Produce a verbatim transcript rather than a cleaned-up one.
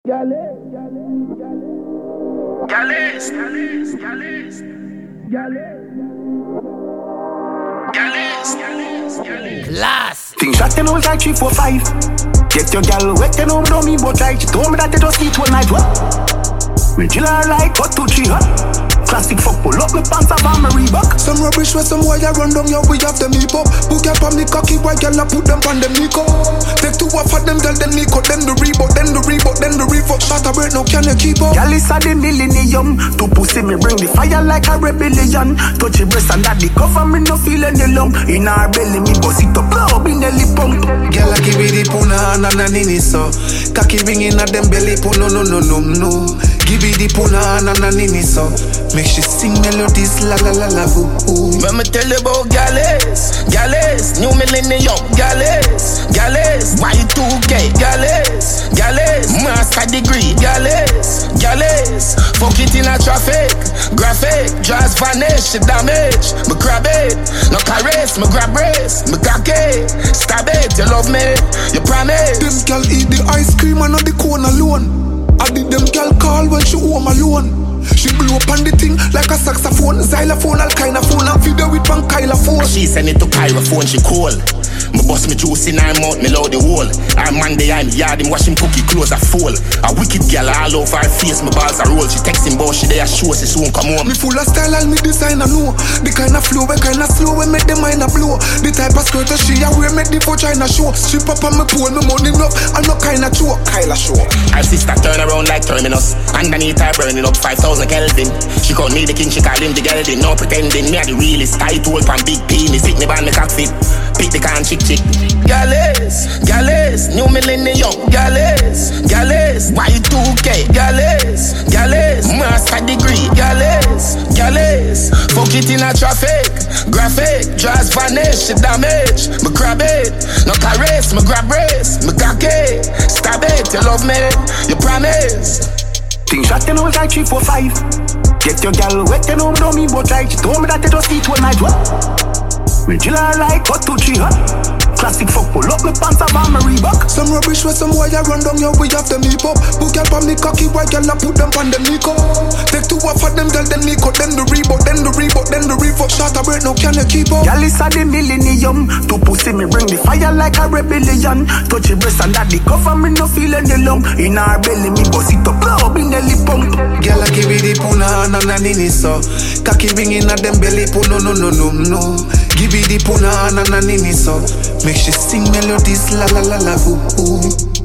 Gales, Gales, Gales, Gales, Gales, Gales, Gales. Class. Things shot ten out like three, four, five. Get your gal wet, you know me don't mean but right. She told me that they just eat one night. What? We chill her like what two, three, huh? Classic fuck, pull up my pants up on my Reebok. Some rubbish where some wire run down, yeah, we have them hip up. Book up on me cocky, white girl, I put them on them Nico. Take two off of them, girl, then Nico, then the Reebok, then the Reebok, then the Reebok. Shot a break, now can you keep up? Girl, it's a the millennium. To pussy me bring the fire like a rebellion. Touch your breast and that the cover me no feel any lump. In her belly, me bust it up, blow up in the lip pump. Girl, I give it the puna and a nini so. Cocky ringing at them belly, pun no, no, no, no, no. Give it the puna and a nini so. Make she sing melodies, la la la la ooh, ooh. Let me tell you about Gales, Gales, new millennium, Gales, Gales, Y two K, Gales, Gales, master degree, Gales, Gales, fuck it in a traffic, graphic, just vanish, damage, me grab it, no caress, me grab brace, me cocky, stab it, you love me, you promise. Them girl eat the ice cream and not the cone alone. I did them girl call when she home alone. She blew up on the thing like a saxophone, xylophone, all kind of phone, and video with one Kyla phone. She send it to pyrophone, she cool. Me bust me juice in her mouth, me load the whole. Her man dey in yard, him wash him cookie clothes a full. A wicked girl all over her face, me balls a roll. She text him bout she dey a show, she soon come home. Me full of style, all me design I know. The kind of flow, we kind of slow, we make the mind a blow. The type of skirt that she a wear, make the for China show. She pop on me pole, me money enough, I'm not kind of choke. Kyla show. Her sister turn around like terminus. Underneath her burning up five thousand Kelvin. She call me the king, she call him the gelding. No pretending, me a the realest. Tight hole from big penis, hit me by me cockpit. Pick the can chick chick. Gales, Gales, new millennium, Gales, Gales, Y two K, Gales, Gales, master degree, Gales, Gales, fuck it in a traffic, graphic, just vanish, damage, me grab it, no caress, me grab brace, me cocky, stab it, you love me, you promise. Things shot ten out like three, four, five. Get your gal wet, you know me don't mean but right. She told me that they just eat one night. What? We chill her like what two, three, huh? Classic fuck, pull up my pants up on my Reebok. Some rubbish where some wire run down, yeah, we have them hip up. Book up on me cocky, white girl, I put them on them Nico. Take two off of them, girl, then Nico, then the Reebok, then the Reebok, then the Reebok. Shot a break, now can you keep up? Girl, it's a the millennium. To pussy me bring the fire like a rebellion. Touch your breast and that the cover me no feel any lump. In her belly, me bust it up, blow up in the lip pump. Girl, I give it the puna and a nini so. Cocky ringing at them belly, pun no, no, no, no, no. Give it the puna and a nini so. Make she sing melodies, la la la la ooh, ooh.